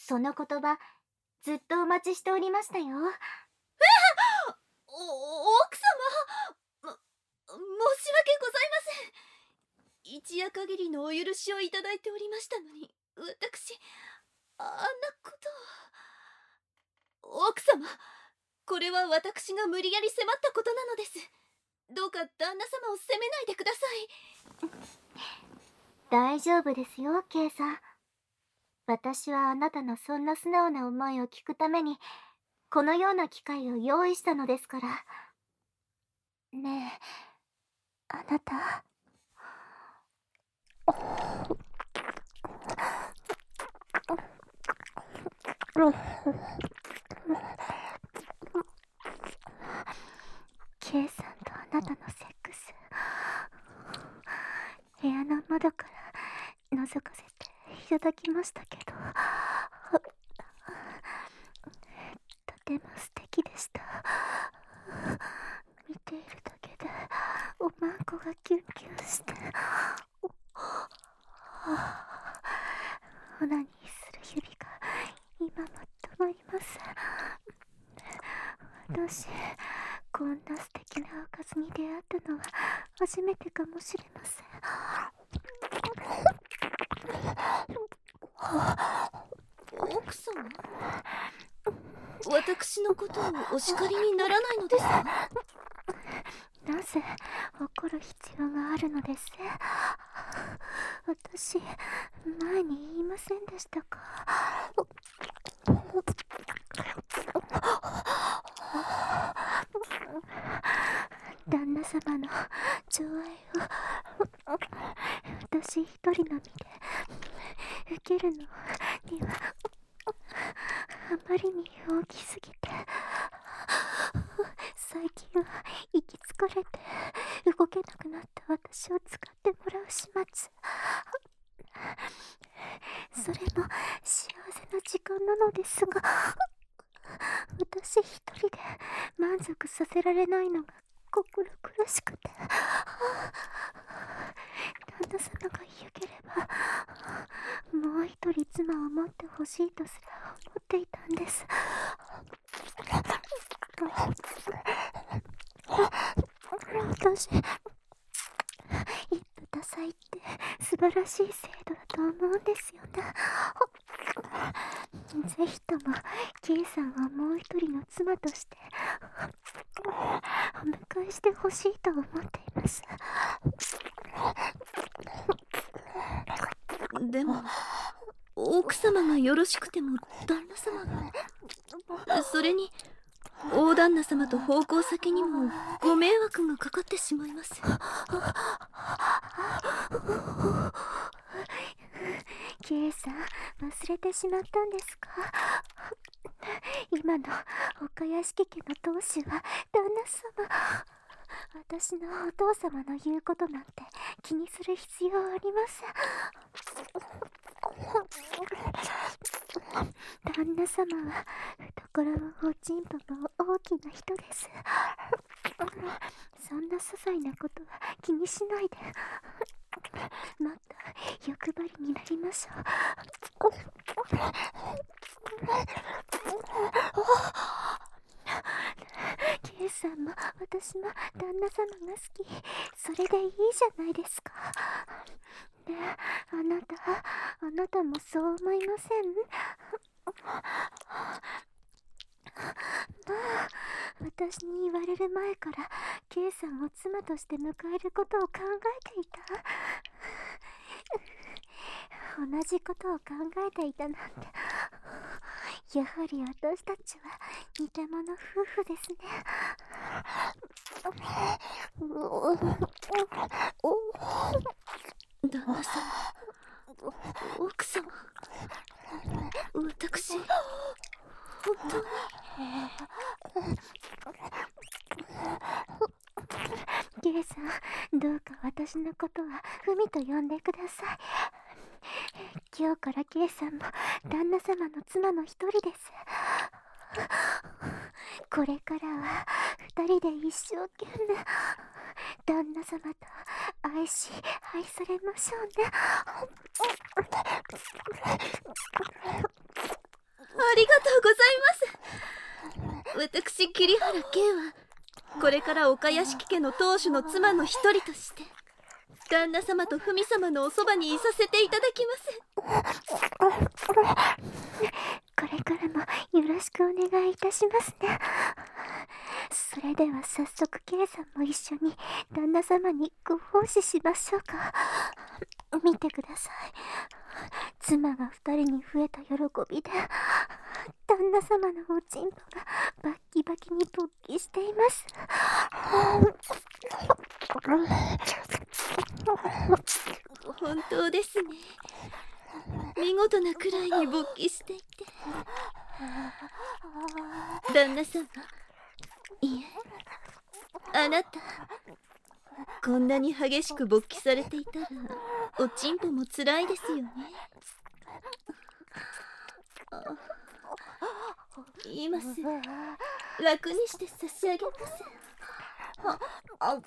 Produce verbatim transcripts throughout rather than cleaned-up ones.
その言葉、ずっとお待ちしておりましたよ。 お、奥様、ま、申し訳ございません。一夜限りのお許しをいただいておりましたのに、私、あんなことを。奥様、これは私が無理やり迫ったことなのです。どうか旦那様を責めないでください。 大丈夫ですよ、ケイさん。私はあなたのそんな素直な思いを聞くために、このような機会を用意したのですから。ねえ、あなた。ケイさんとあなたのセックス、部屋の窓から覗かせていただきましたけど、とても素敵でした。見ているだけでおまんこがキュンキュンして、オナニーする指が今も止まりません。私、こんな素敵なおかずに出会ったのは初めてかもしれません。 奥様、私のことをお叱りにならないのですか？ なぜ怒る必要があるのです？私、前に言いませんでしたか？旦那様の寵愛を私一人の身で受けるのにはあまりに大きすぎて、最近は息疲れて動けなくなった私を使ってもらう始末。それも幸せな時間なのですが、私一人で満足させられないのが心苦しくて、旦那様が良ければもう一人妻を持ってほしいとすら思っていたんです。私、一夫多妻って素晴らしい制度だと思うんですよね。ぜひともケイさんをもう一人の妻としてお迎えしてほしいと思っています。 でも、奥様がよろしくても旦那様が、それに大旦那様と奉公先にもご迷惑がかかってしまいます。 ケイさん、忘れてしまったんですか？今の岡屋敷家の当主は旦那様。私のお父様の言うことなんて気にする必要ありません。旦那様は懐もおちんぽも大きな人です。そんな些細なことは気にしないで、もっと欲張りになりましょう。ケイさんも私も旦那様が好き、それでいいじゃないですか。ねえ、あなた、あなたもそう思いません？まあ、私に言われる前からケイさんを妻として迎えることを考えていた。同じことを考えていたなんて。やはり私たちは似た者夫婦ですね。 旦那様、奥様、私、本当に。 ケイさん、どうか私のことはフミと呼んでください。今日からケイさんも旦那様の妻の一人です。これからは二人で一生懸命旦那様と愛し愛されましょうね。 りがとうございます。私桐原圭はこれから岡屋敷家の当主の妻の一人として旦那様と文様のおそばにいさせていただきます。 これからもよろしくお願いいたしますね。それでは早速圭さんも一緒に旦那様にご奉仕しましょうか。見てください。妻が二人に増えた喜びで旦那様のおちんぽがバッキバキに勃起しています。 本当ですね。見事なくらいに勃起していて、旦那様、いえ、あなた、こんなに激しく勃起されていたらおちんぽもつらいですよね。今すぐ楽にして差し上げます。あ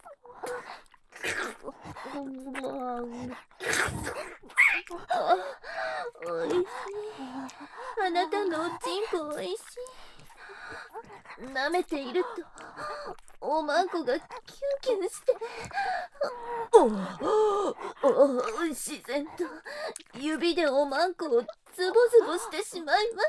おいしい。あなたのおちんぽおいしい。舐めているとおまんこがキュンキュンしておお自然と指でおまんこをズボズボしてしまいます。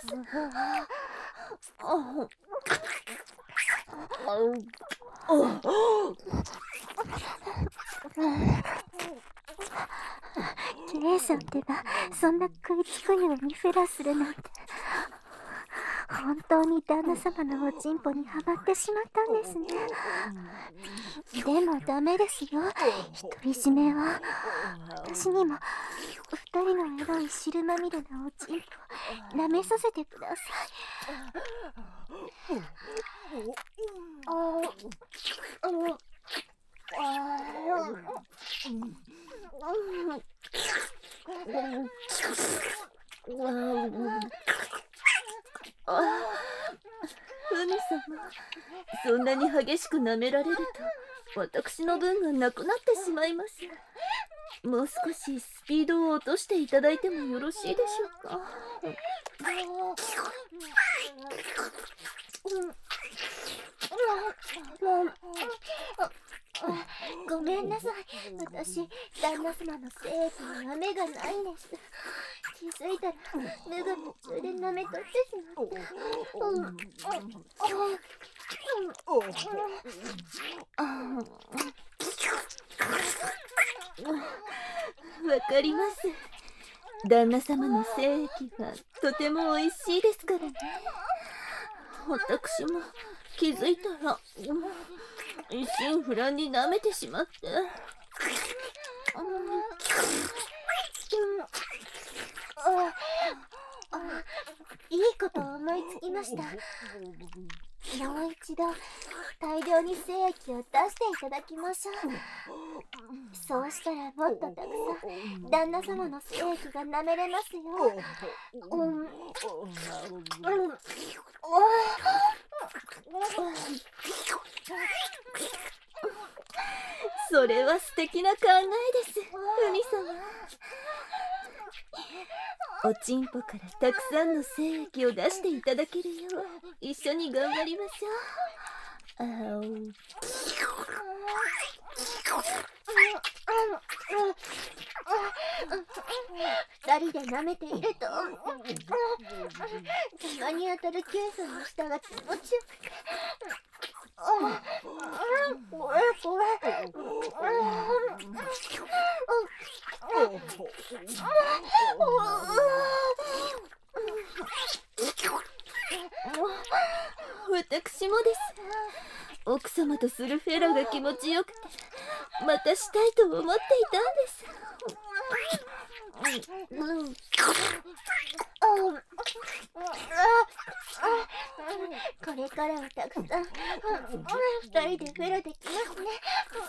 圭さんってばそんな食いつくようにフェラするなんて、本当に旦那様のおちんぽにはまってしまったんですね。でもダメですよ、独り占めは。私にも二人のエロい汁まみれなおちんぽ舐めさせてください。 海様、そんなに激しく舐められると私の分がなくなってしまいます。もう少しスピードを落としていただいてもよろしいでしょうか。 ごめんなさい、私旦那様の精液に豆がないんです。気づいたら無我夢中で舐めとってしまった。 わかります。旦那様の精液はとても美味しいですからね。私も気づいたら一心不乱に舐めてしまって。 いいこと思いつきました。もう一度大量に精液を出していただきましょう。そうしたらもっとたくさん旦那様の精液が舐めれますよ。うん、うん、 それは素敵な考えです、海様。おちんぽからたくさんの精液を出していただけるよう一緒に頑張りましょう。あお二人で舐めているとたまに当たるケースの下が気持ちよくて、これこれ私もです。奥様とするフェラが気持ちよくてまたしたいと思っていたんです。 これからはたくさん二人でフェラできますね。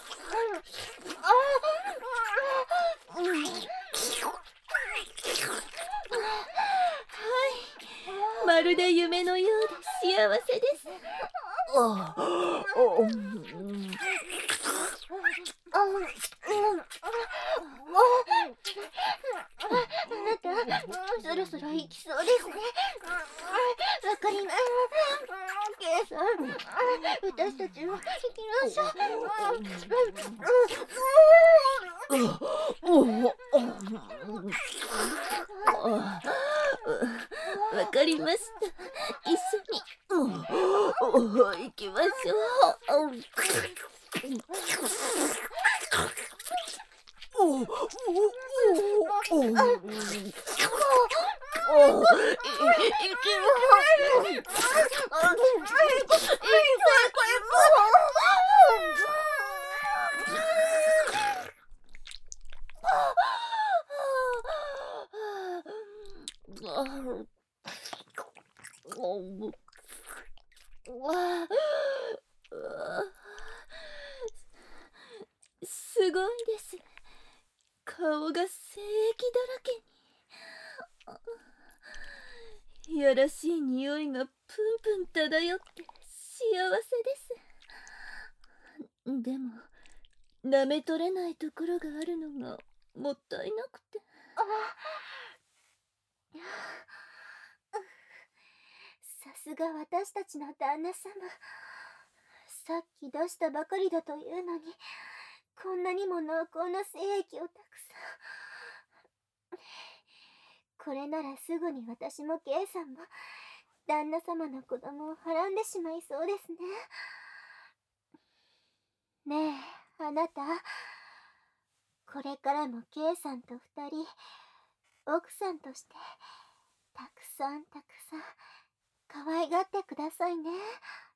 まるで夢のようで幸せです。ああ、 なた、そろそろ行きそうですね。わかります。ケイさん、私たちも行きましょう。わかりました。一緒に行きましょう。すごいです。顔が精液だらけに。いやらしい匂いがプンプン漂って幸せです。でも舐め取れないところがあるのがもったいなくて。 さすが私たちの旦那様。さっき出したばかりだというのに、こんなにも濃厚な精液をたくさん。これならすぐに私もケイさんも旦那様の子供をはらんでしまいそうですね。ねえ、あなた。これからもケイさんと二人、奥さんとしてたくさんたくさん可愛がってくださいね。